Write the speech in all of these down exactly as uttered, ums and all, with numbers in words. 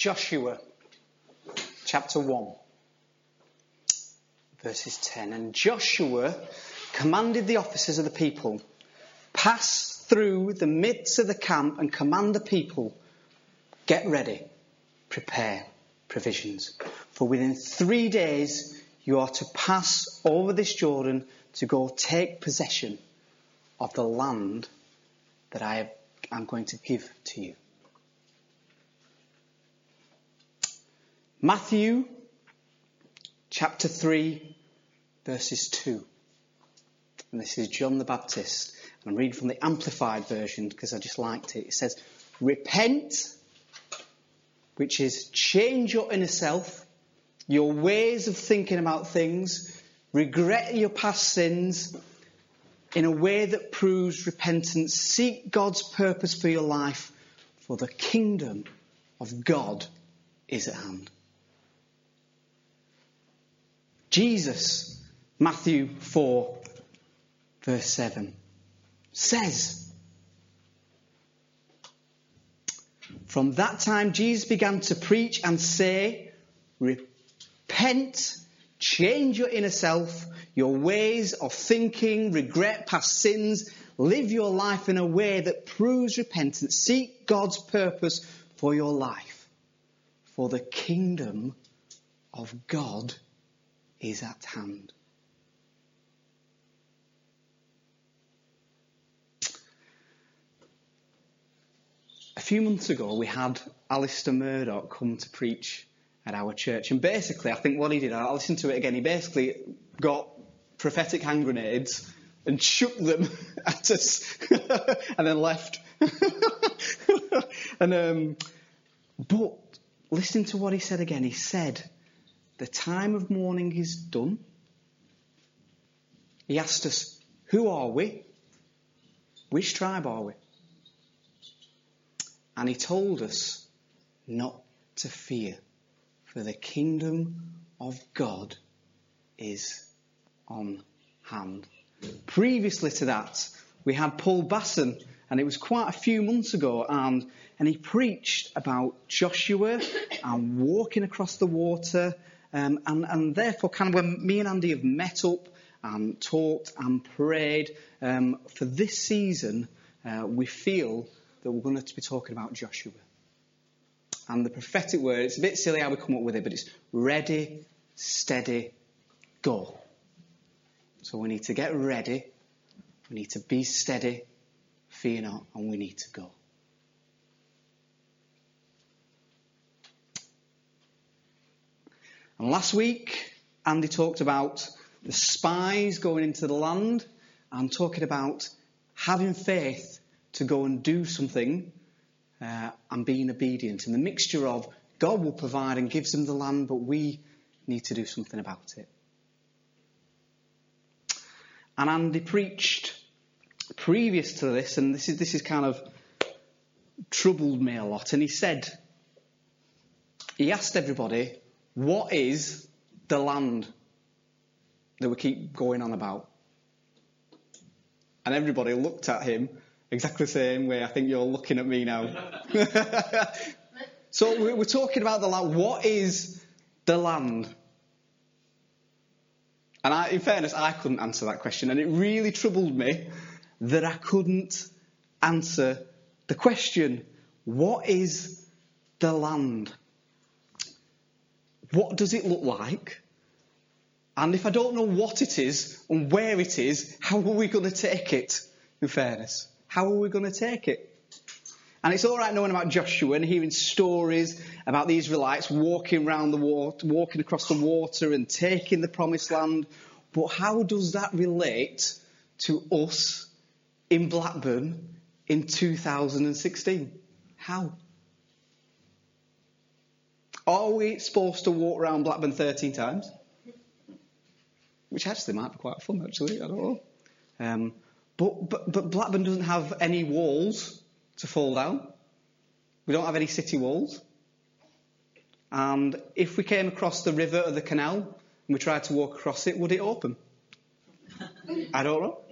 Joshua chapter one, verses ten. And Joshua commanded the officers of the people, pass through the midst of the camp and command the people, get ready, prepare provisions. For within three days you are to pass over this Jordan to go take possession of the land that I am going to give to you. Matthew chapter three, verses two. And this is John the Baptist. And I'm reading from the Amplified version because I just liked it. It says, repent, which is change your inner self, your ways of thinking about things, regret your past sins in a way that proves repentance. Seek God's purpose for your life, for the kingdom of God is at hand. Jesus, Matthew four, verse seven, says, from that time Jesus began to preach and say, repent, change your inner self, your ways of thinking, regret past sins, live your life in a way that proves repentance. Seek God's purpose for your life, for the kingdom of God is at hand. A few months ago, we had Alistair Murdoch come to preach at our church. And basically, I think what he did, I'll listen to it again, he basically got prophetic hand grenades and shook them at us and then left. and um, But listen to what he said again. He said, the time of mourning is done. He asked us, who are we? Which tribe are we? And he told us not to fear, for the kingdom of God is on hand. Previously to that, we had Paul Basson, and it was quite a few months ago, and, and he preached about Joshua and walking across the water. Um, and, and therefore, kind of when me and Andy have met up and talked and prayed, um, for this season, uh, we feel that we're going to be talking about Joshua. And the prophetic word, it's a bit silly how we come up with it, but it's ready, steady, go. So we need to get ready, we need to be steady, fear not, and we need to go. And last week, Andy talked about the spies going into the land and talking about having faith to go and do something uh, and being obedient. And the mixture of God will provide and gives them the land, but we need to do something about it. And Andy preached previous to this, and this is this is kind of troubled me a lot. And he said, he asked everybody, what is the land that we keep going on about? And everybody looked at him exactly the same way I think you're looking at me now. So we're talking about the land. What is the land? And I, in fairness, I couldn't answer that question. And it really troubled me that I couldn't answer the question, what is the land? What does it look like? And if I don't know what it is and where it is, how are we going to take it, in fairness? How are we going to take it? And it's all right knowing about Joshua and hearing stories about the Israelites walking around the water, walking across the water and taking the promised land. But how does that relate to us in Blackburn in two thousand sixteen? How? Are we supposed to walk around Blackburn thirteen times? Which actually might be quite fun, actually. I don't know. Um, but, but, but Blackburn doesn't have any walls to fall down. We don't have any city walls. And if we came across the river or the canal and we tried to walk across it, would it open? I don't know.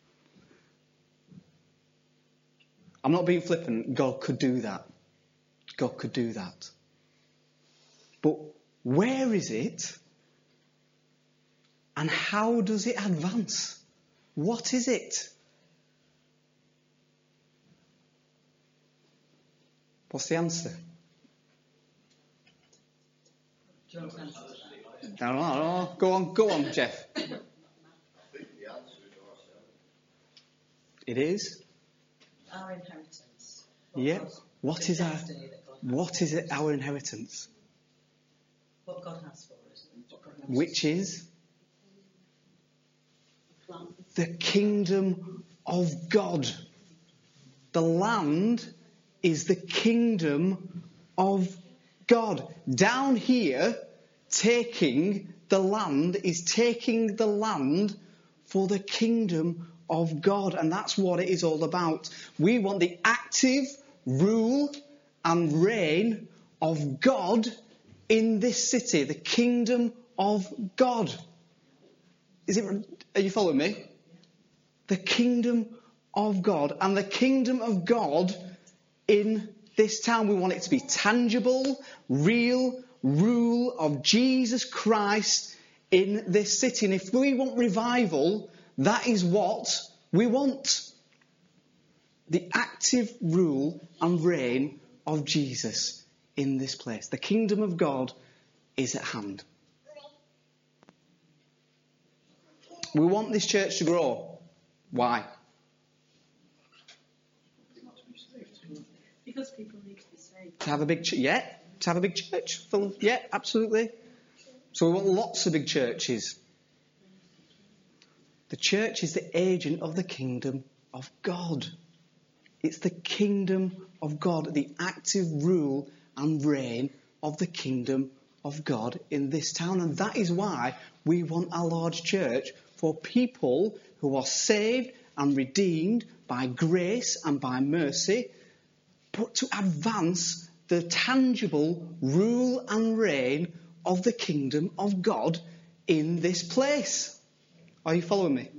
I'm not being flippant. God could do that. God could do that. But where is it? And how does it advance? What is it? What's the answer? Do you want to answer that? I don't know, I don't know. Go on, go on, Jeff. It is? Our inheritance. What Yeah. God's- What the is our destiny that God has what for is it us. our inheritance? What God has for us. What God wants Which is us. the kingdom of God. The land is the kingdom of God. Down here, taking the land is taking the land for the kingdom of God. And that's what it is all about. We want the active rule and reign of God in this city, the kingdom of God. Is it? Are you following me? The kingdom of God. And the kingdom of God in this town, we want it to be tangible, real rule of Jesus Christ in this city. And if we want revival, that is what we want. The active rule and reign of Jesus in this place. The kingdom of God is at hand. We want this church to grow. Why? Because people need to be saved. To have a big ch- yeah, to have a big church. Full, yeah, absolutely. So we want lots of big churches. The church is the agent of the kingdom of God. It's the kingdom of God, the active rule and reign of the kingdom of God in this town. And that is why we want a large church for people who are saved and redeemed by grace and by mercy, but to advance the tangible rule and reign of the kingdom of God in this place. Are you following me?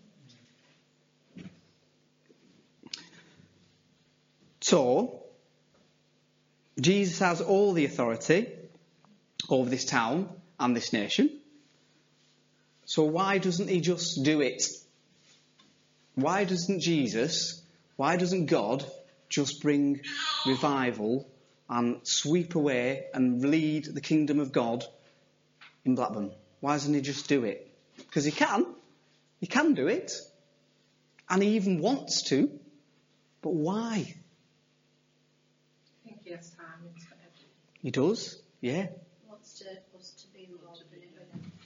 So, Jesus has all the authority over this town and this nation. So why doesn't he just do it? Why doesn't Jesus, why doesn't God just bring revival and sweep away and lead the kingdom of God in Blackburn? Why doesn't he just do it? Because he can. He can do it. And he even wants to. But why? I think he has timings for everything. He does, yeah. Wants to, us to be involved in it with him.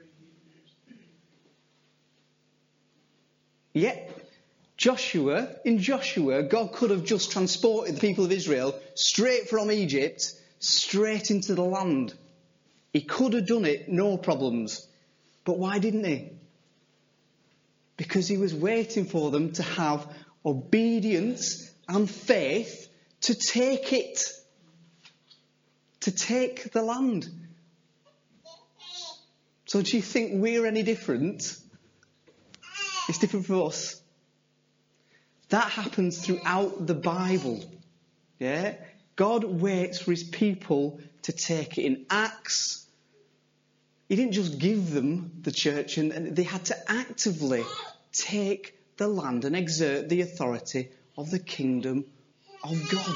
Yeah. Joshua, in Joshua, God could have just transported the people of Israel straight from Egypt, straight into the land. He could have done it, no problems. But why didn't he? Because he was waiting for them to have obedience and faith to take it. To take the land. So do you think we're any different? It's different for us. That happens throughout the Bible. Yeah? God waits for his people to take it. In Acts, he didn't just give them the church, and, and they had to actively take the land and exert the authority of the kingdom of God.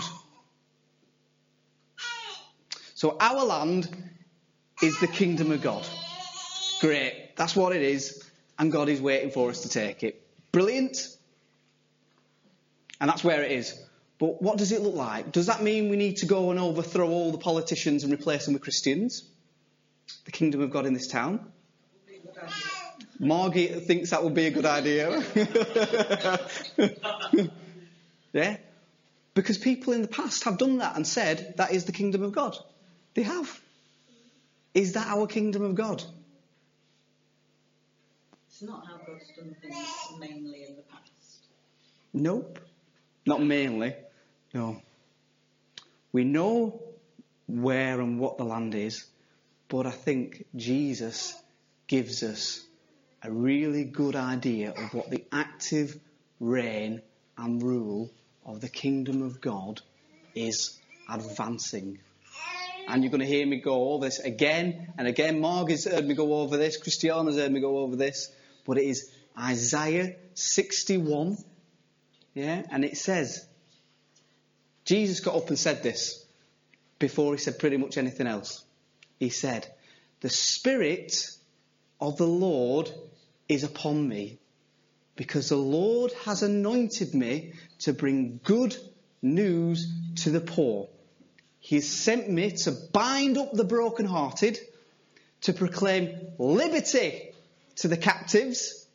So our land is the kingdom of God. Great. That's what it is. And God is waiting for us to take it. Brilliant. And that's where it is. But what does it look like? Does that mean we need to go and overthrow all the politicians and replace them with Christians? The kingdom of God in this town? Margie thinks that would be a good idea. Yeah? Because people in the past have done that and said that is the kingdom of God. They have. Is that our kingdom of God? It's not how God's done things mainly in the past. Nope. Not mainly. No. We know where and what the land is, but I think Jesus gives us a really good idea of what the active reign and rule of the kingdom of God is advancing. And you're going to hear me go over this again and again. Margaret's heard me go over this. Christiana's heard me go over this. But it is Isaiah sixty-one. Yeah, and it says, Jesus got up and said this before he said pretty much anything else. He said, "The Spirit of the Lord is upon me, because the Lord has anointed me to bring good news to the poor. He has sent me to bind up the brokenhearted, to proclaim liberty to the captives,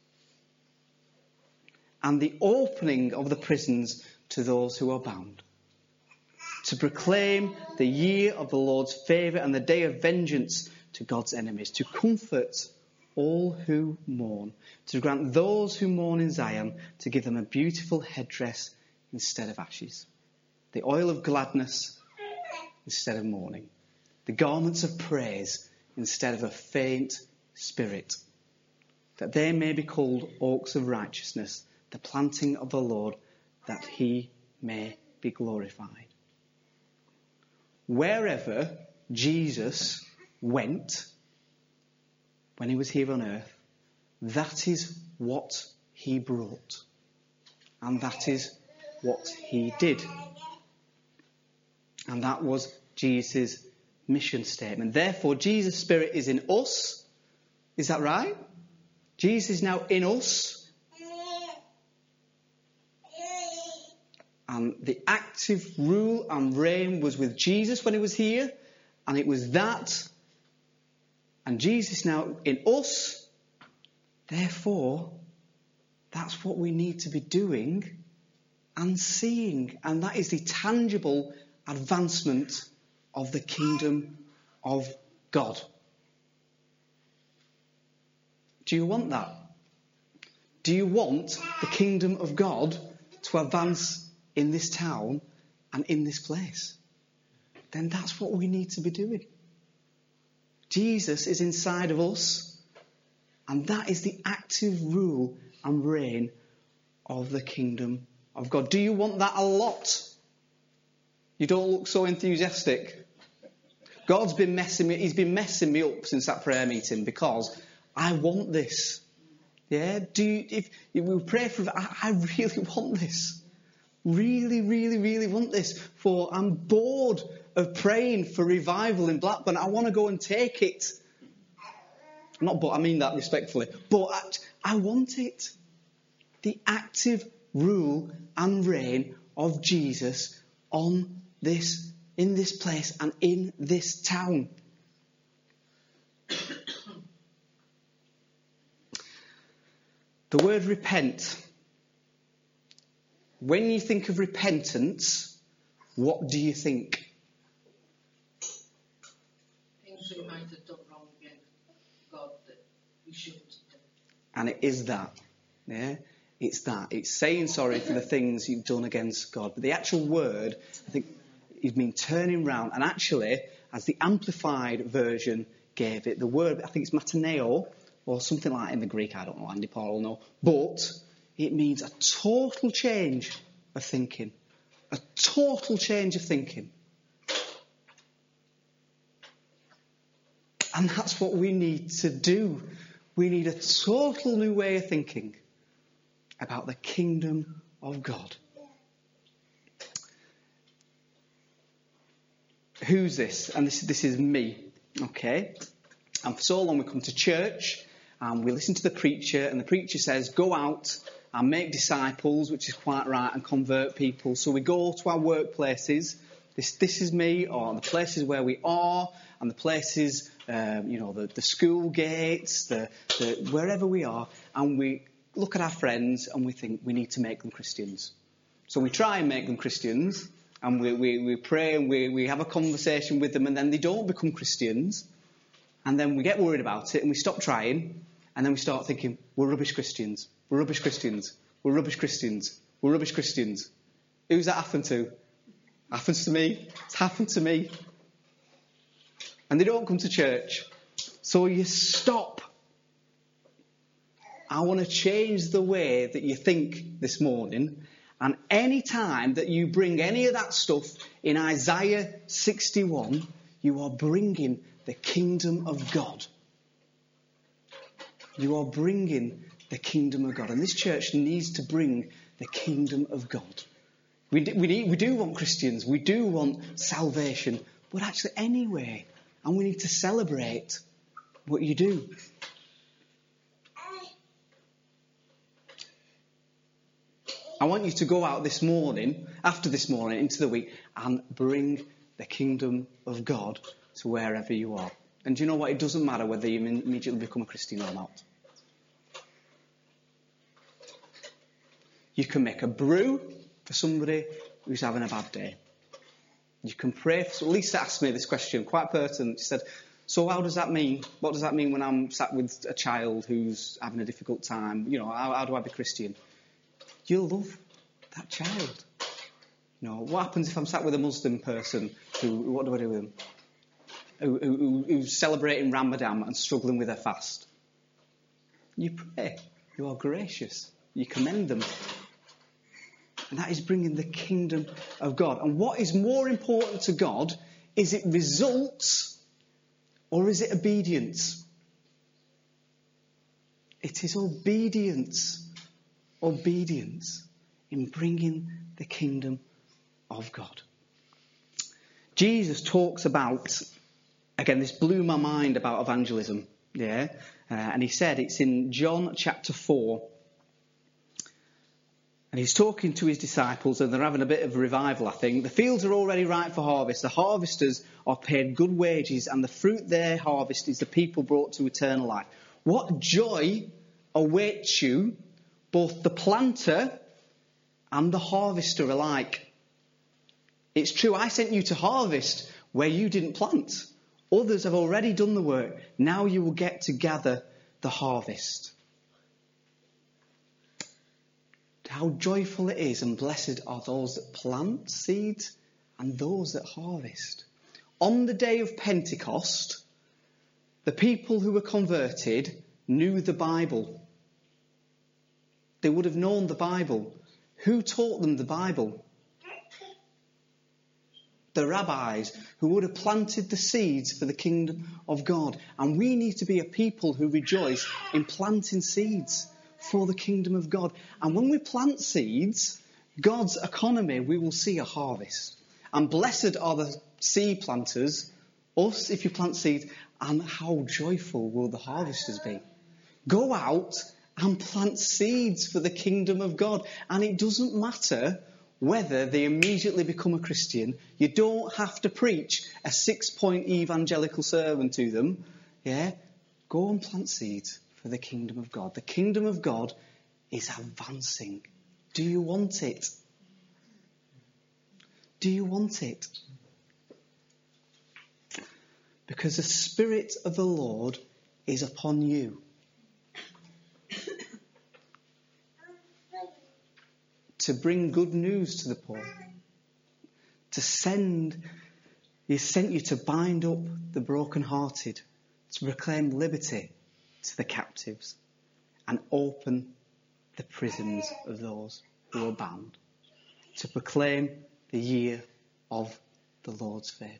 and the opening of the prisons to those who are bound, to proclaim the year of the Lord's favour and the day of vengeance to God's enemies, to comfort all who mourn, to grant those who mourn in Zion, to give them a beautiful headdress instead of ashes, the oil of gladness instead of mourning, the garments of praise instead of a faint spirit, that they may be called oaks of righteousness, the planting of the Lord, that he may be glorified." Wherever Jesus went when he was here on earth, that is what he brought. And that is what he did. And that was Jesus' mission statement. Therefore, Jesus' Spirit is in us. Is that right? Jesus is now in us. And the active rule and reign was with Jesus when he was here. And it was that. And Jesus now in us. Therefore, that's what we need to be doing and seeing. And that is the tangible advancement of the kingdom of God. Do you want that? Do you want the kingdom of God to advance in this town and in this place? Then that's what we need to be doing. Jesus is inside of us, and that is the active rule and reign of the kingdom of God. Do you want that a lot? You don't look so enthusiastic. God's been messing me, he's been messing me up since that prayer meeting, because I want this. Yeah? Do you, if, if we pray for that, I, I really want this. Really, really, really want this. For I'm bored of praying for revival in Blackburn. I want to go and take it. Not but, I mean that respectfully. But I, I want it. The active rule and reign of Jesus on this, in this place and in this town. The word repent. When you think of repentance, what do you think? Things we might have done wrong against God that we shouldn't have done. And it is that. Yeah? It's that. It's saying sorry for the things you've done against God. But the actual word, I think, is mean turning round. And actually, as the Amplified version gave it, the word, I think it's mataneo, or something like that in the Greek, I don't know, Andy Paul will know. But it means a total change of thinking. A total change of thinking. And that's what we need to do. We need a total new way of thinking about the kingdom of God. Who's this? And this, this is me. Okay? And for so long we come to church and we listen to the preacher, and the preacher says, go out and make disciples, which is quite right, and convert people. So we go to our workplaces. This, this is me, or the places where we are, and the places, um, you know, the, the school gates, the, the wherever we are, and we look at our friends and we think we need to make them Christians. So we try and make them Christians, and we, we, we pray and we, we have a conversation with them, and then they don't become Christians. And then we get worried about it and we stop trying, and then we start thinking, we're rubbish Christians, we're rubbish Christians, we're rubbish Christians, we're rubbish Christians. Who's that happened to? Happens to me. It's happened to me. And they don't come to church. So you stop. I want to change the way that you think this morning, And any time that you bring any of that stuff in Isaiah sixty-one, you are bringing the kingdom of God. You are bringing the kingdom of God. And this church needs to bring the kingdom of God. We do, we, need, we do want Christians. We do want salvation. But actually anyway. And we need to celebrate what you do. I want you to go out this morning, after this morning, into the week, and bring the kingdom of God to wherever you are. And do you know what? It doesn't matter whether you immediately become a Christian or not. You can make a brew for somebody who's having a bad day. You can pray. For, Lisa asked me this question, quite pertinent. She said, so how does that mean? What does that mean when I'm sat with a child who's having a difficult time? You know, how, how do I be Christian? You'll love that child. You know, what happens if I'm sat with a Muslim person who, what do I do with them? Who, who, who's celebrating Ramadan and struggling with their fast? You pray. You are gracious. You commend them. And that is bringing the kingdom of God. And what is more important to God, is it results or is it obedience? It is obedience. Obedience in bringing the kingdom of God. Jesus talks about, again, this blew my mind about evangelism. Yeah, uh, and he said it's in John chapter four. And he's talking to his disciples and they're having a bit of a revival, I think. The fields are already ripe for harvest. The harvesters are paid good wages and the fruit they harvest is the people brought to eternal life. What joy awaits you, both the planter and the harvester alike. It's true, I sent you to harvest where you didn't plant. Others have already done the work. Now you will get to gather the harvest. How joyful it is and blessed are those that plant seeds and those that harvest. On the day of Pentecost, the people who were converted knew the Bible. They would have known the Bible. Who taught them the Bible? The rabbis who would have planted the seeds for the kingdom of God. And we need to be a people who rejoice in planting seeds for the kingdom of God. And when we plant seeds, God's economy, we will see a harvest. And blessed are the seed planters, us if you plant seeds, and how joyful will the harvesters be. Go out and plant seeds for the kingdom of God. And it doesn't matter whether they immediately become a Christian. You don't have to preach a six-point evangelical sermon to them. Yeah, go and plant seeds for the kingdom of God. The kingdom of God is advancing. Do you want it? Do you want it? Because the Spirit of the Lord is upon you. To bring good news to the poor. To send, He sent you to bind up the brokenhearted. To proclaim liberty to the captives and open the prisons of those who are bound, to proclaim the year of the Lord's favour.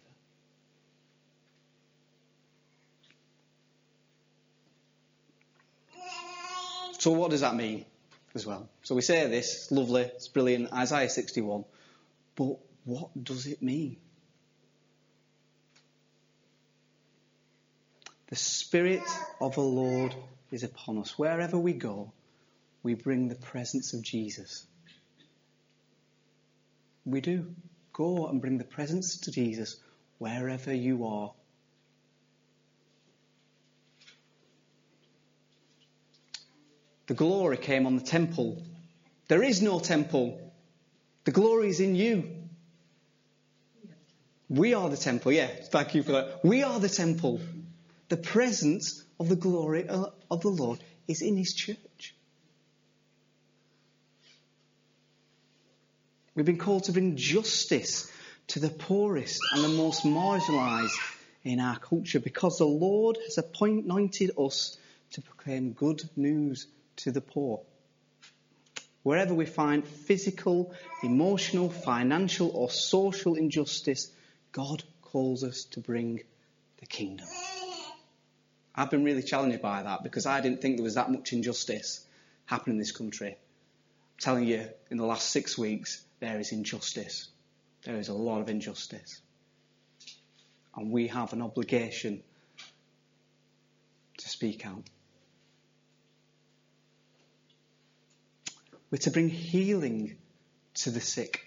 So what does that mean as well? So we say this, it's lovely, it's brilliant, Isaiah sixty-one, but what does it mean? The Spirit of the Lord is upon us. Wherever we go, we bring the presence of Jesus. We do. Go and bring the presence to Jesus wherever you are. The glory came on the temple. There is no temple. The glory is in you. We are the temple. Yeah, thank you for that. We are the temple. The presence of the glory of the Lord is in His church. We've been called to bring justice to the poorest and the most marginalised in our culture because the Lord has anointed us to proclaim good news to the poor. Wherever we find physical, emotional, financial or social injustice, God calls us to bring the kingdom. I've been really challenged by that because I didn't think there was that much injustice happening in this country. I'm telling you, in the last six weeks, there is injustice. There is a lot of injustice. And we have an obligation to speak out. We're to bring healing to the sick.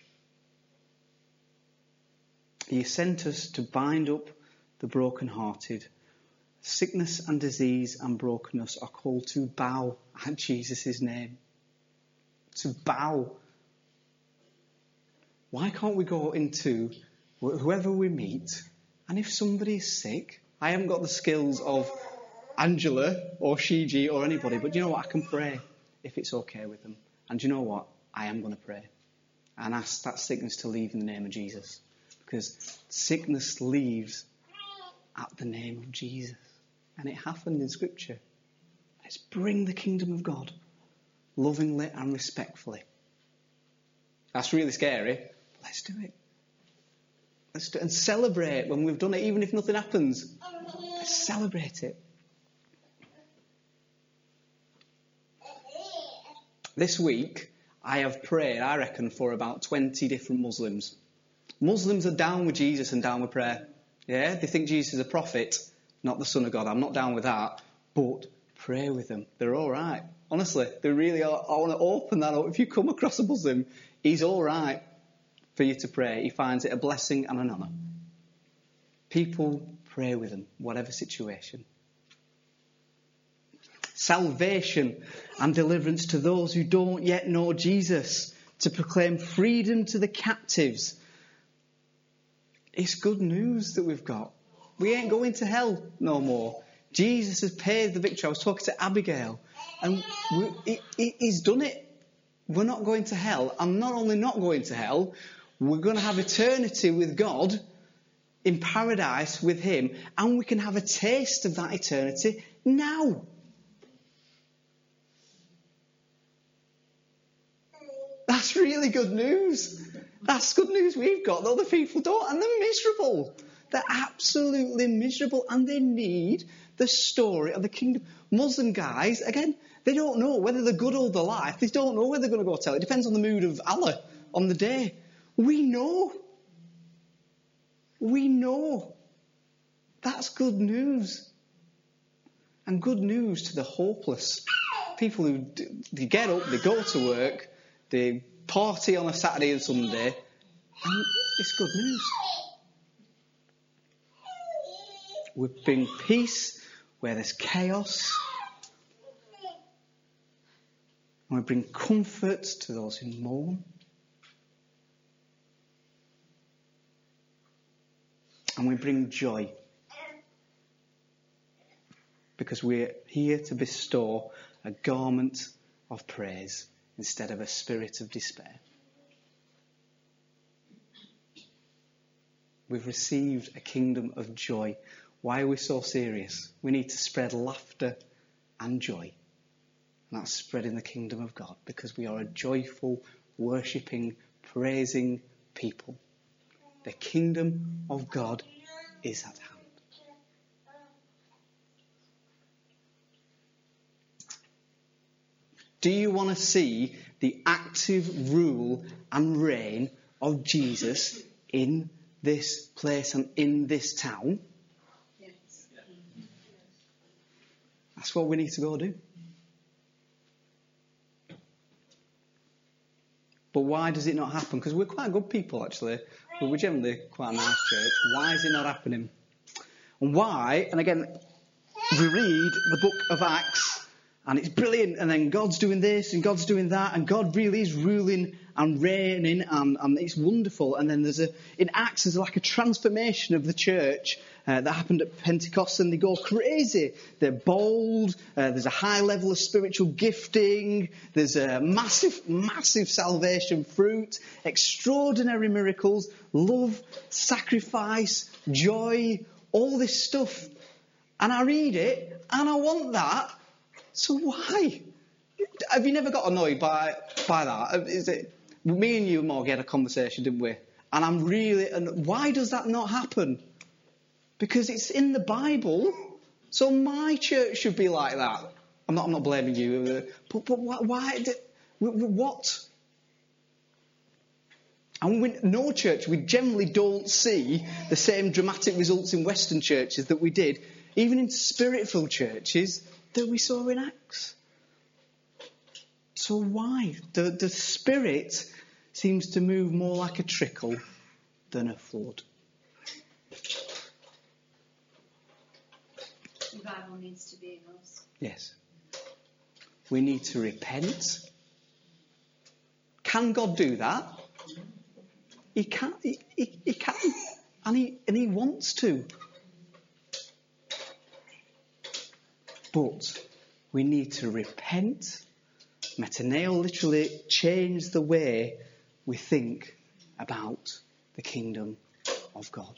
He sent us to bind up the brokenhearted. Sickness and disease and brokenness are called to bow at Jesus' name. To bow. Why can't we go into whoever we meet, and if somebody's sick, I haven't got the skills of Angela or Shiji or anybody, but you know what? I can pray if it's okay with them. And you know what? I am going to pray and ask that sickness to leave in the name of Jesus. Because sickness leaves at the name of Jesus. And it happened in Scripture. Let's bring the kingdom of God lovingly and respectfully. That's really scary. But let's do it. Let's do it and celebrate when we've done it, even if nothing happens. Let's celebrate it. This week, I have prayed, I reckon, for about twenty different Muslims. Muslims are down with Jesus and down with prayer. Yeah, they think Jesus is a prophet, not the Son of God. I'm not down with that. But pray with them. They're all right. Honestly, they really are. I want to open that up. If you come across a Muslim, he's all right for you to pray. He finds it a blessing and an honour. People, pray with them, whatever situation. Salvation and deliverance to those who don't yet know Jesus. To proclaim freedom to the captives. It's good news that we've got. We ain't going to hell no more. Jesus has paid the victory. I was talking to Abigail, and we, he, he, he's done it. We're not going to hell. And not only not going to hell, we're going to have eternity with God in paradise with him, and we can have a taste of that eternity now. That's really good news. That's good news we've got that other people don't, and they're miserable. They're absolutely miserable, and they need the story of the kingdom. Muslim guys, again, they don't know whether they're good all their life. They don't know whether they're going to go to hell. It depends on the mood of Allah on the day. We know. We know. That's good news. And good news to the hopeless. People who they get up, they go to work, they party on a Saturday and Sunday, and it's good news. We bring peace where there's chaos. And we bring comfort to those who mourn. And we bring joy. Because we're here to bestow a garment of praise instead of a spirit of despair. We've received a kingdom of joy. Why are we so serious? We need to spread laughter and joy. And that's spreading the kingdom of God, because we are a joyful, worshipping, praising people. The kingdom of God is at hand. Do you want to see the active rule and reign of Jesus in this place and in this town? Yes. That's what we need to go do. But why does it not happen? Because we're quite good people, actually. We're generally quite a nice church. Why is it not happening? And why, and again, we read the book of Acts, and it's brilliant, and then God's doing this, and God's doing that, and God really is ruling and reigning, and, and it's wonderful. And then there's a, in Acts, there's like a transformation of the church uh, that happened at Pentecost, and they go crazy. They're bold, uh, there's a high level of spiritual gifting, there's a massive, massive salvation fruit, extraordinary miracles, love, sacrifice, joy, all this stuff. And I read it, and I want that. So why? Have you never got annoyed by by that? Is it me and you, Morgie, had a conversation, didn't we? And I'm really, and why does that not happen? Because it's in the Bible. So my church should be like that. I'm not. I'm not blaming you. But but why? why did, what? And we, no church, we generally don't see the same dramatic results in Western churches that we did, even in Spirit-filled churches, that we saw in Acts. So why? The, the Spirit seems to move more like a trickle than a flood. Revival needs to be in us. Yes. We need to repent. Can God do that? He can. He, he, he can. And he, and he wants to. But we need to repent. Metaneo literally change the way we think about the kingdom of God.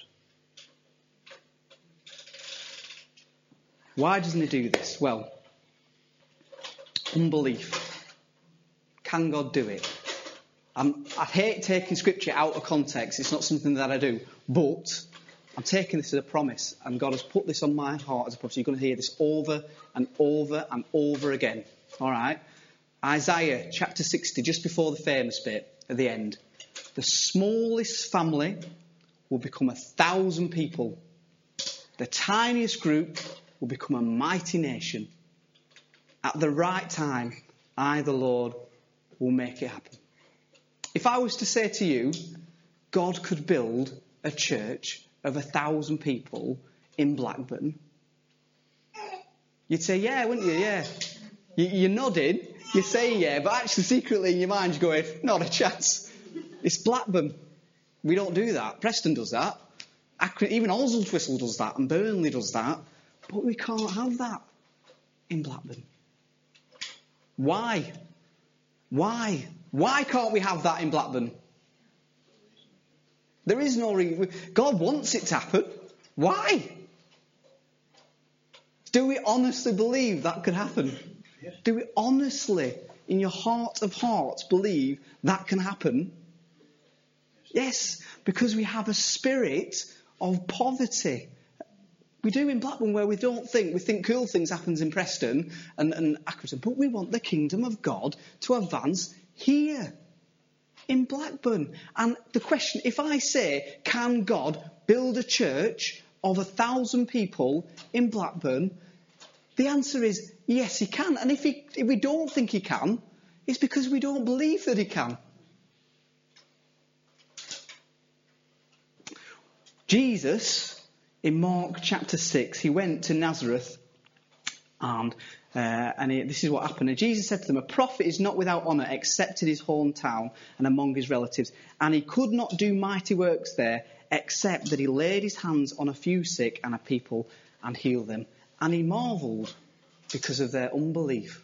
Why doesn't he do this? Well, unbelief. Can God do it? I'm, I hate taking scripture out of context. It's not something that I do. But I'm taking this as a promise. And God has put this on my heart as a promise. You're going to hear this over and over and over again. All right? Isaiah chapter sixty, just before the famous bit at the end. The smallest family will become a thousand people. The tiniest group will become a mighty nation. At the right time, I, the Lord, will make it happen. If I was to say to you, God could build a church of a thousand people in Blackburn, you'd say, yeah, wouldn't you? Yeah. You, you're nodding, you say yeah, but actually secretly in your mind you're going, not a chance. It's Blackburn. We don't do that. Preston does that. Even Oswaldtwistle does that, and Burnley does that. But we can't have that in Blackburn. Why? Why? Why can't we have that in Blackburn? There is no reason. God wants it to happen. Why? Do we honestly believe that could happen? Yes. Do we honestly, in your heart of hearts, believe that can happen? Yes, because we have a spirit of poverty. We do in Blackburn, where we don't think, we think cool things happens in Preston and, and Accrington, but we want the kingdom of God to advance here in Blackburn. And the question, if I say, can God build a church of a thousand people in Blackburn? The answer is yes, he can. And if, he, if we don't think he can, it's because we don't believe that he can. Jesus, in Mark chapter six, he went to Nazareth, and uh, and he, this is what happened. And Jesus said to them, a prophet is not without honour except in his hometown and among his relatives. And he could not do mighty works there except that he laid his hands on a few sick and a people and healed them. And he marvelled because of their unbelief.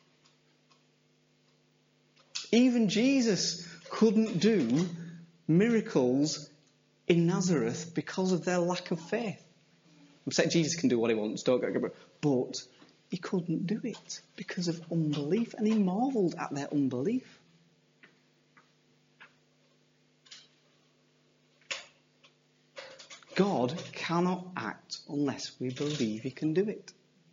Even Jesus couldn't do miracles in Nazareth because of their lack of faith. I'm saying Jesus can do what he wants, don't get me, but he couldn't do it because of unbelief, and he marvelled at their unbelief. God cannot act unless we believe he can do it.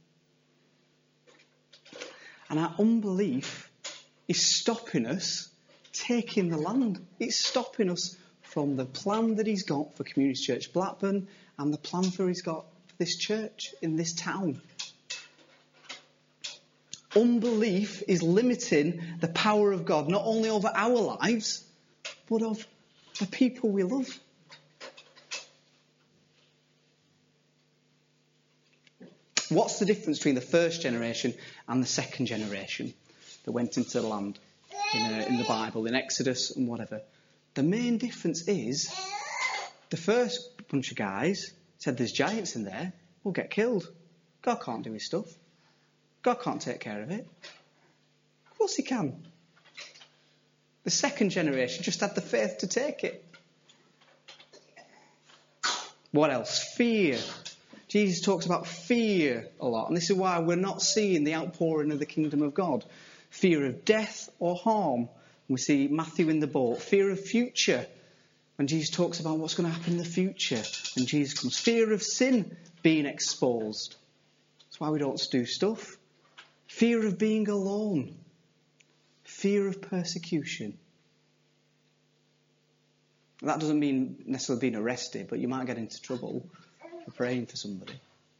And our unbelief is stopping us taking the land. It's stopping us from the plan that he's got for Community Church Blackburn and the plan for he's got for this church in this town. Unbelief is limiting the power of God, not only over our lives, but of the people we love. What's the difference between the first generation and the second generation that went into the land in, uh, in the Bible, in Exodus and whatever? The main difference is the first bunch of guys said there's giants in there, we'll get killed. God can't do his stuff. God can't take care of it. Of course he can. The second generation just had the faith to take it. What else? Fear. Jesus talks about fear a lot, and this is why we're not seeing the outpouring of the kingdom of God. Fear of death or harm. We see Matthew in the boat. Fear of future, when Jesus talks about what's going to happen in the future. And Jesus comes. Fear of sin being exposed. That's why we don't do stuff. Fear of being alone. Fear of persecution. That doesn't mean necessarily being arrested, but you might get into trouble for praying for somebody.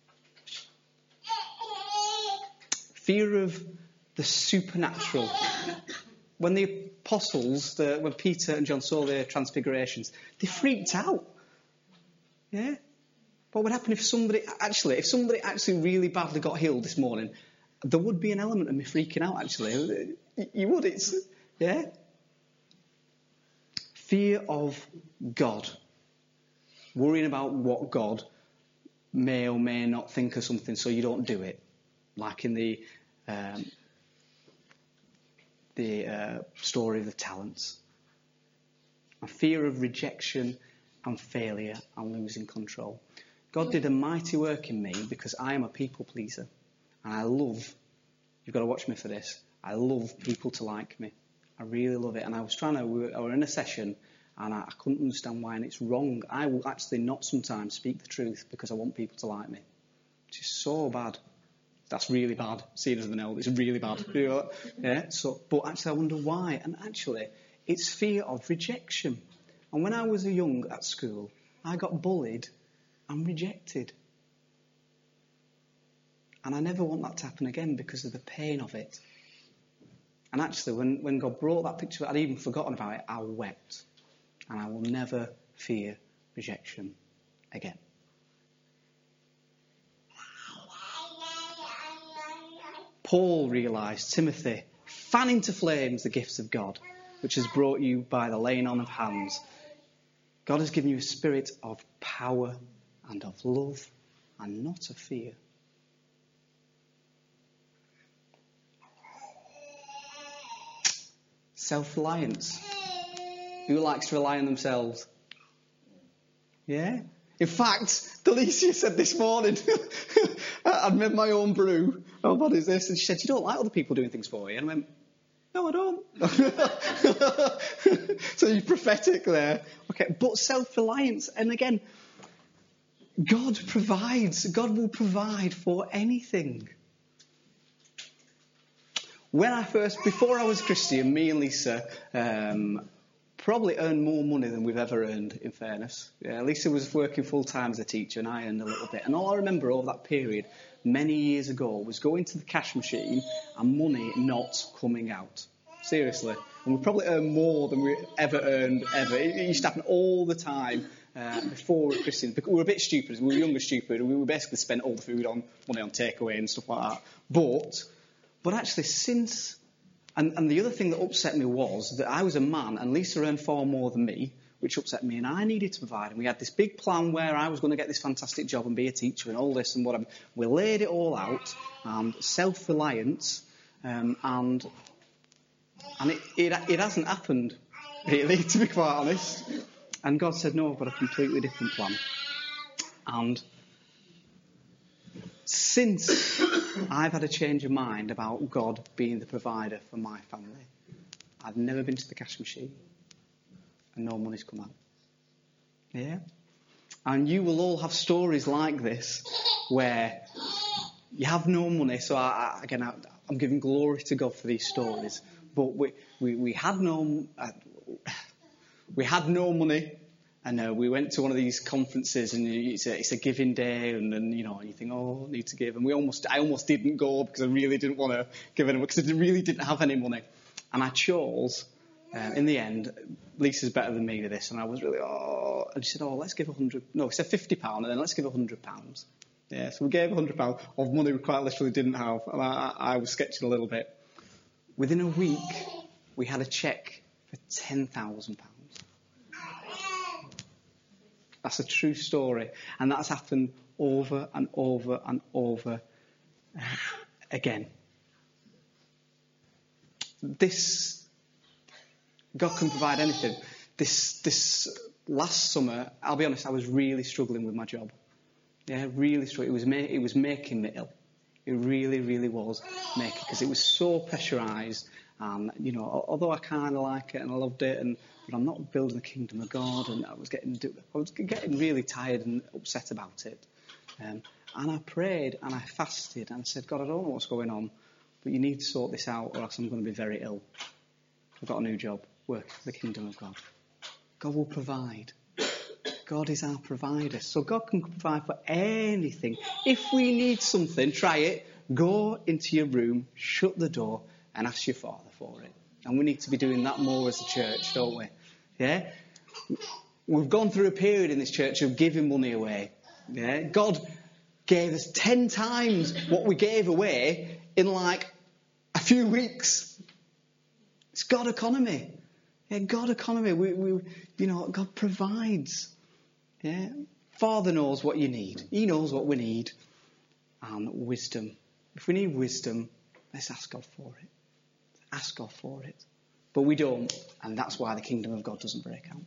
Fear of the supernatural. When the apostles, the, when Peter and John saw their transfigurations, they freaked out. Yeah? What would happen if somebody, actually, if somebody actually really badly got healed this morning, there would be an element of me freaking out, actually. You would, it's, yeah? Fear of God. Worrying about what God may or may not think of something so you don't do it. Like in the um, the uh, story of the talents. A fear of rejection and failure and losing control. God did a mighty work in me because I am a people pleaser. And I love, you've got to watch me for this, I love people to like me. I really love it. And I was trying to, we were, I were in a session and I, I couldn't understand why, and it's wrong. I will actually not sometimes speak the truth because I want people to like me. Which is so bad. That's really bad. Seeing as an elder, it's really bad. Yeah. So, but actually, I wonder why. And actually, it's fear of rejection. And when I was young at school, I got bullied and rejected. And I never want that to happen again because of the pain of it. And actually, when, when God brought that picture, I'd even forgotten about it, I wept. And I will never fear rejection again. Paul realised, Timothy, fan into flames the gifts of God, which has brought you by the laying on of hands. God has given you a spirit of power and of love and not of fear. Self-reliance. Who likes to rely on themselves? Yeah? In fact, Delicia said this morning, I'd made my own brew. Oh, what is this? And she said, you don't like other people doing things for you? And I went, no, I don't. So you're prophetic there. Okay, but self-reliance. And again, God provides. God will provide for anything. When I first, before I was a Christian, me and Lisa um, probably earned more money than we've ever earned, in fairness. Yeah, Lisa was working full-time as a teacher and I earned a little bit. And all I remember over that period, many years ago, was going to the cash machine and money not coming out. Seriously. And we probably earned more than we ever earned, ever. It used to happen all the time uh, before we were Christians. We were a bit stupid. We were young and stupid. We basically spent all the food on money on takeaway and stuff like that. But, but actually, since... And, and the other thing that upset me was that I was a man and Lisa earned far more than me, which upset me, and I needed to provide. And we had this big plan where I was going to get this fantastic job and be a teacher and all this and whatever. We laid it all out, and self-reliance, um, and and it, it it hasn't happened, really, to be quite honest. And God said, no, I've got a completely different plan. And since I've had a change of mind about God being the provider for my family, I've never been to the cash machine and no money's come out. Yeah? And you will all have stories like this where you have no money. So I, I, again, I, I'm giving glory to God for these stories. But we we, we had no uh, we had no money. And uh, we went to one of these conferences, and it's a, it's a giving day, and then you know, and you think, oh, I need to give, and we almost, I almost didn't go because I really didn't want to give it, because I really didn't have any money, and I chose, uh, in the end, Lisa's better than me with this, and I was really, oh, and she said, oh, let's give a hundred, no, we said fifty pounds, and then let's give a hundred pounds, yeah, so we gave a hundred pounds of money we quite literally didn't have, and I, I was sketching a little bit. Within a week, we had a cheque for ten thousand pounds. That's a true story. And that's happened over and over and over again. This, God can provide anything. This this last summer, I'll be honest, I was really struggling with my job. Yeah, really struggling. It was, ma- it was making me ill. It really, really was making, because it was so pressurised. And, you know, although I kind of like it and I loved it, and but I'm not building the kingdom of God, and I was getting, I was getting really tired and upset about it. Um, and I prayed and I fasted and I said, God, I don't know what's going on, but you need to sort this out, or else I'm going to be very ill. I've got a new job, work for the kingdom of God. God will provide. God is our provider. So God can provide for anything. If we need something, try it. Go into your room, shut the door, and ask your Father for it. And we need to be doing that more as a church, don't we? Yeah? We've gone through a period in this church of giving money away. Yeah? God gave us ten times what we gave away in like a few weeks. It's God economy. Yeah, God economy. We, we, you know, God provides. Yeah, Father knows what you need. He knows what we need. And wisdom. If we need wisdom, let's ask God for it. Ask God for it. But we don't, and that's why the kingdom of God doesn't break out.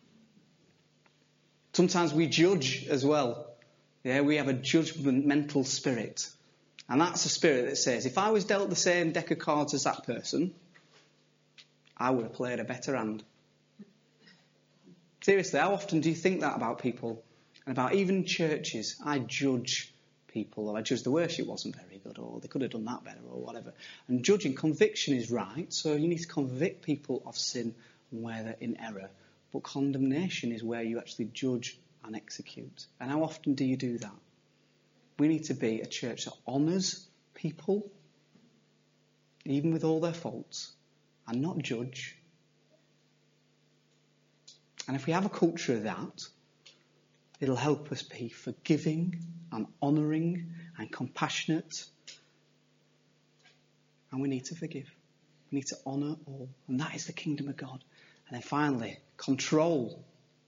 Sometimes we judge as well. Yeah, we have a judgmental spirit. And that's a spirit that says, if I was dealt the same deck of cards as that person, I would have played a better hand. Seriously, how often do you think that about people? And about even churches? I judge people, or I judge the worship wasn't very good, or they could have done that better, or whatever. And judging, conviction is right, so you need to convict people of sin and where they're in error. But condemnation is where you actually judge and execute. And how often do you do that? We need to be a church that honours people, even with all their faults, and not judge. And if we have a culture of that, it'll help us be forgiving and honouring and compassionate. And we need to forgive. We need to honour all. And that is the kingdom of God. And then finally, control.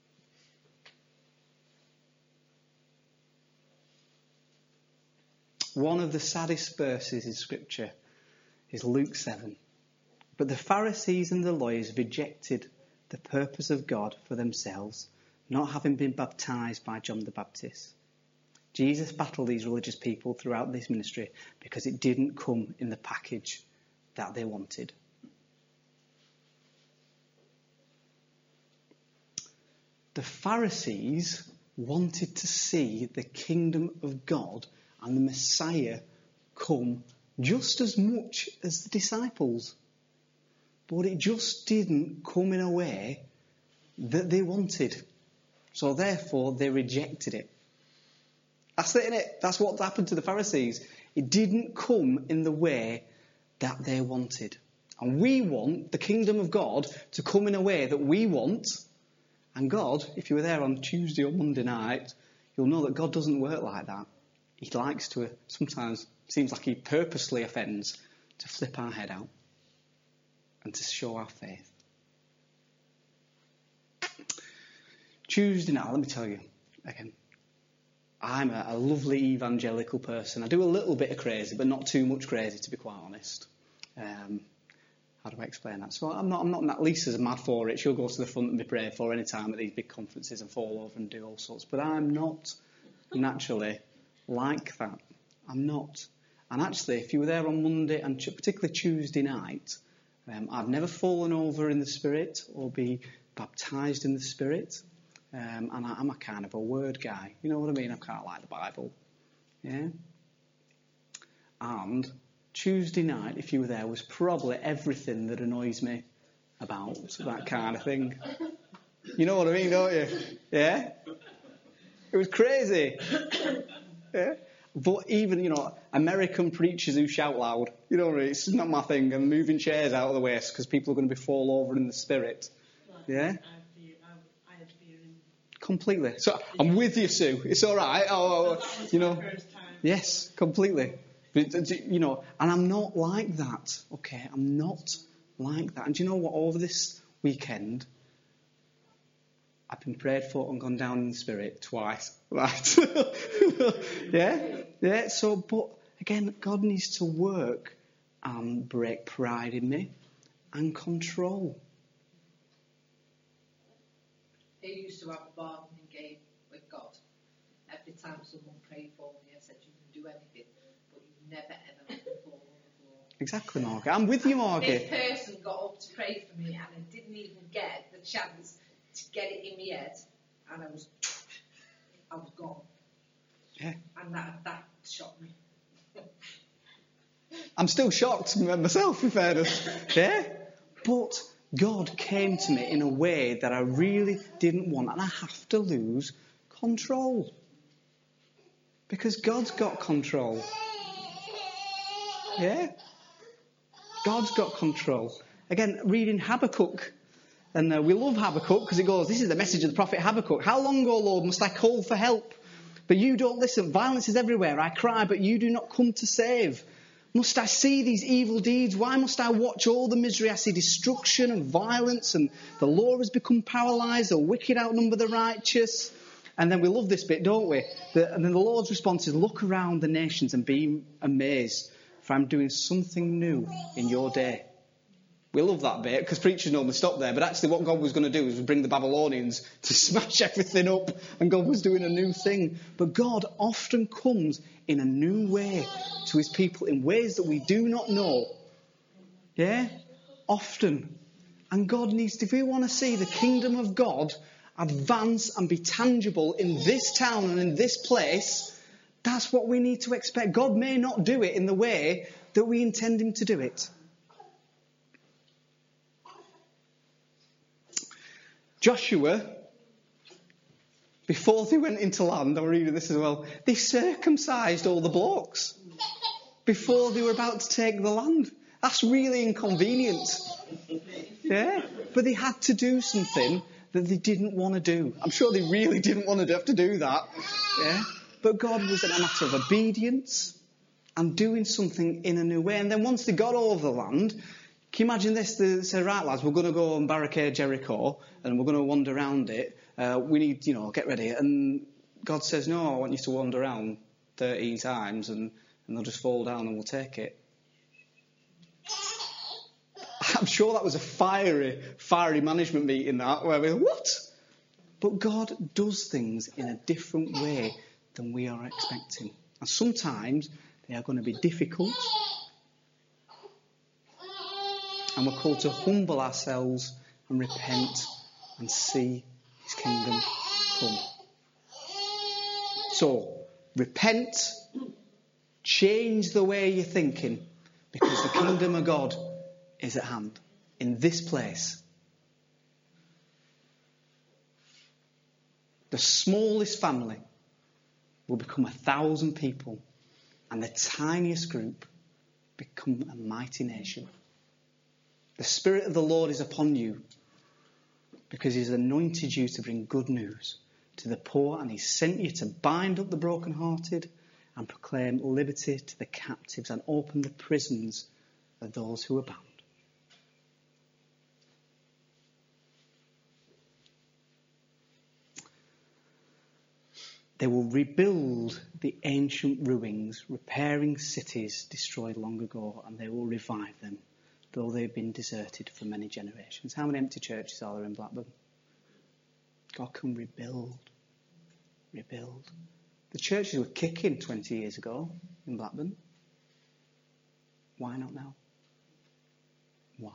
One of the saddest verses in Scripture is Luke seven. But the Pharisees and the lawyers rejected the purpose of God for themselves, not having been baptised by John the Baptist. Jesus battled these religious people throughout this ministry because it didn't come in the package that they wanted. The Pharisees wanted to see the kingdom of God and the Messiah come just as much as the disciples. But it just didn't come in a way that they wanted. So therefore, they rejected it. That's it, innit? That's what happened to the Pharisees. It didn't come in the way that they wanted. And we want the kingdom of God to come in a way that we want. And God, if you were there on Tuesday or Monday night, you'll know that God doesn't work like that. He likes to, sometimes, seems like he purposely offends to flip our head out and to show our faith. Tuesday night, let me tell you, again, I'm a, a lovely evangelical person. I do a little bit of crazy, but not too much crazy, to be quite honest. Um, how do I explain that? So I'm not, I'm not, not Lisa's mad for it. She'll go to the front and be prayed for any time at these big conferences and fall over and do all sorts. But I'm not naturally like that. I'm not. And actually, if you were there on Monday and particularly Tuesday night, um, I've never fallen over in the Spirit or be baptised in the Spirit. Um, and I, I'm a kind of a word guy. You know what I mean? I kind of like the Bible. Yeah? And Tuesday night, if you were there, was probably everything that annoys me about that kind of thing. You know what I mean, don't you? Yeah? It was crazy. Yeah? But even, you know, American preachers who shout loud, you know, it's not my thing. I'm moving chairs out of the way because people are going to be fall over in the Spirit. Yeah? Completely. So I'm with you, Sue. It's all right. Oh, oh, you know. Yes, completely. But, you know, and I'm not like that. Okay, I'm not like that. And do you know what? Over this weekend, I've been prayed for and gone down in the Spirit twice. Right? Yeah, yeah. So, but again, God needs to work and break pride in me and control. He used to have a bargaining game with God. Every time someone prayed for me, I said, you can do anything, but you never ever let them fall on the floor. Exactly, Margaret. I'm with you, Margaret. This person got up to pray for me and I didn't even get the chance to get it in my head, and I was, I was gone. Yeah. And that that shocked me. I'm still shocked myself, in fairness. Yeah? But God came to me in a way that I really didn't want, and I have to lose control. Because God's got control. Yeah? God's got control. Again, reading Habakkuk. And uh, we love Habakkuk because it goes, this is the message of the prophet Habakkuk. How long, O Lord, must I call for help? But you don't listen. Violence is everywhere. I cry, but you do not come to save. Must I see these evil deeds? Why must I watch all the misery? I see destruction and violence, and the law has become paralysed. The wicked outnumber the righteous. And then we love this bit, don't we? The, and then the Lord's response is, look around the nations and be amazed, for I'm doing something new in your day. We love that bit because preachers normally stop there, but actually what God was going to do was bring the Babylonians to smash everything up, and God was doing a new thing. But God often comes in a new way to his people in ways that we do not know. Yeah? Often. And God needs to, if we want to see the kingdom of God advance and be tangible in this town and in this place, that's what we need to expect. God may not do it in the way that we intend him to do it. Joshua, before they went into land, I'm reading this as well, they circumcised all the blokes before they were about to take the land. That's really inconvenient. Yeah? But they had to do something that they didn't want to do. I'm sure they really didn't want to have to do that. Yeah? But God was in a matter of obedience and doing something in a new way. And then once they got all of the land, can you imagine this? They said, right, lads, we're going to go and barricade Jericho and we're going to wander around it. Uh, we need, you know, get ready. And God says, no, I want you to wander around thirteen times and, and they'll just fall down and we'll take it. I'm sure that was a fiery, fiery management meeting, that, where we what? But God does things in a different way than we are expecting. And sometimes they are going to be difficult. And we're called to humble ourselves and repent and see his kingdom come. So, repent, change the way you're thinking, because the kingdom of God is at hand in this place. The smallest family will become a thousand people, and the tiniest group become a mighty nation. The Spirit of the Lord is upon you because he's anointed you to bring good news to the poor, and he's sent you to bind up the brokenhearted and proclaim liberty to the captives and open the prisons of those who are bound. They will rebuild the ancient ruins, repairing cities destroyed long ago, and they will revive them, though they've been deserted for many generations. How many empty churches are there in Blackburn? God can rebuild. Rebuild. The churches were kicking twenty years ago in Blackburn. Why not now? Why?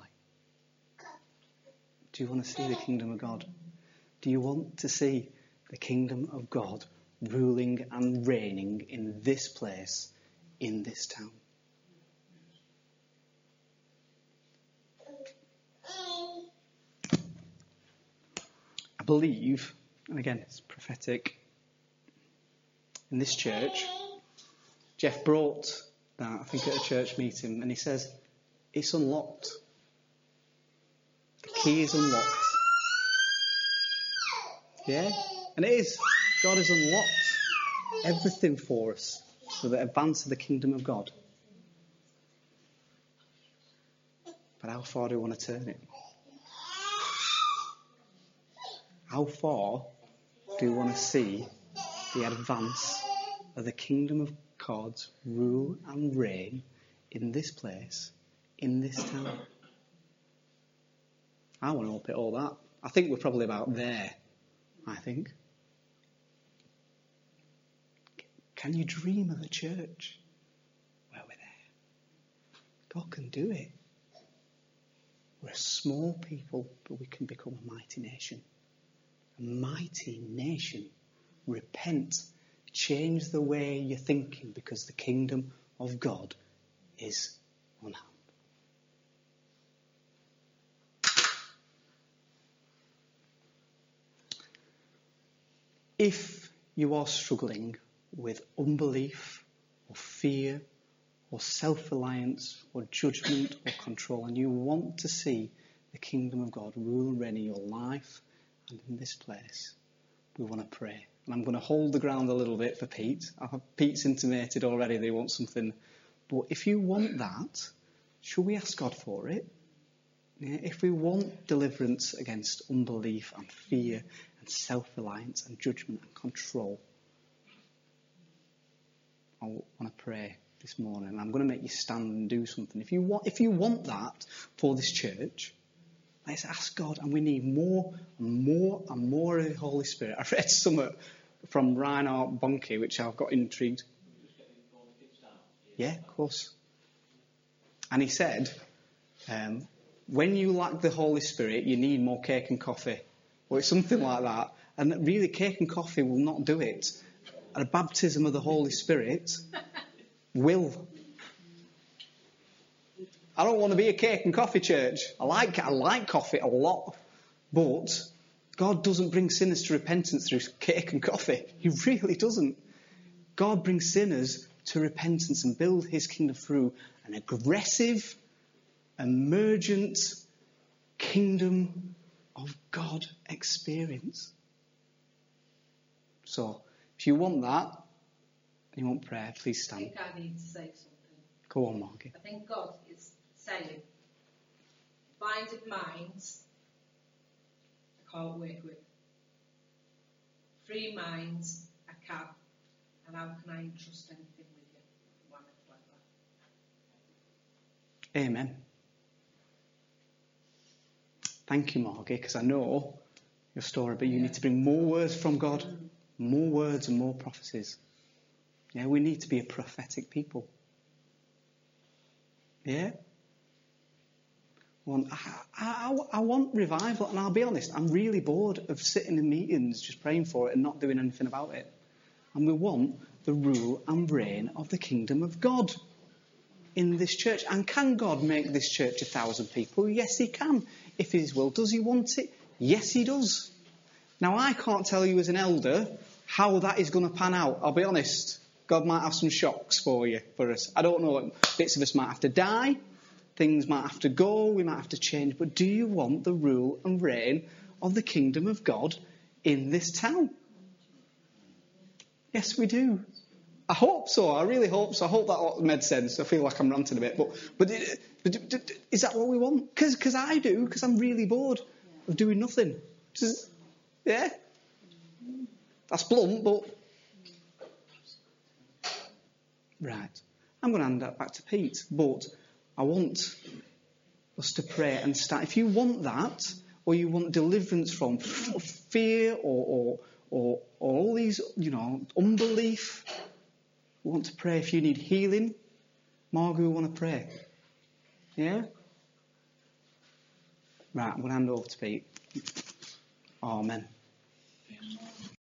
Do you want to see the kingdom of God? Do you want to see the kingdom of God ruling and reigning in this place, in this town? I believe, and again it's prophetic, in this church, Jeff brought that, I think at a church meeting, and he says, it's unlocked. The key is unlocked. Yeah? And it is. God has unlocked everything for us for the advance of the kingdom of God. But how far do we want to turn it? How far do we want to see the advance of the kingdom of God's rule and reign in this place, in this town? I want to up it all that. I think we're probably about there, I think. Can you dream of a church where we're God can do it. We're a small people, but we can become a mighty nation. A mighty nation. Repent. Change the way you're thinking, because the kingdom of God is on hand. If you are struggling with unbelief or fear or self-reliance or judgment or control, and you want to see the kingdom of God rule and reign in your life and in this place, we want to pray. And I'm going to hold the ground a little bit for Pete. Pete's intimated already they want something. But if you want that, should we ask God for it? Yeah, if we want deliverance against unbelief and fear and self-reliance and judgment and control, I want to pray this morning. And I'm going to make you stand and do something. If you want, if you want that for this church, let's ask God, and we need more and more and more of the Holy Spirit. I read something from Reinhard Bonnke, which I've got intrigued. Yeah, of course. And he said, um, when you lack the Holy Spirit, you need more cake and coffee. Or it's something like that. And really, cake and coffee will not do it. And a baptism of the Holy Spirit will. I don't want to be a cake and coffee church. I like I like coffee a lot. But God doesn't bring sinners to repentance through cake and coffee. He really doesn't. God brings sinners to repentance and build his kingdom through an aggressive, emergent kingdom of God experience. So, if you want that, and you want prayer, please I stand. think I need to say something. Go on, Margie. I think God is saying, blinded minds, I can't work with. Free minds, I can. And how can I entrust anything with you? One like that. Amen. Thank you, Margie, because I know your story, but you Yeah. need to bring more words from God, more words and more prophecies. Yeah, we need to be a prophetic people. Yeah? Well, I, I, I want revival, and I'll be honest, I'm really bored of sitting in meetings just praying for it and not doing anything about it. And we want the rule and reign of the kingdom of God in this church. And can God make this church a thousand people? Yes, he can, if his will. Does he want it? Yes, he does. Now, I can't tell you as an elder how that is going to pan out. I'll be honest. God might have some shocks for you, for us. I don't know. Bits of us might have to die. Things might have to go. We might have to change. But do you want the rule and reign of the kingdom of God in this town? Yes, we do. I hope so. I really hope so. I hope that made sense. I feel like I'm ranting a bit. But but, but is that what we want? Because I do. Because I'm really bored of doing nothing. Just, yeah? That's blunt, but... Right. I'm going to hand that back to Pete. But I want us to pray and start. If you want that, or you want deliverance from fear or... or Or, or all these, you know, unbelief. We want to pray if you need healing. Margaret, we want to pray. Yeah? Right, I'm going to hand over to Pete. Amen.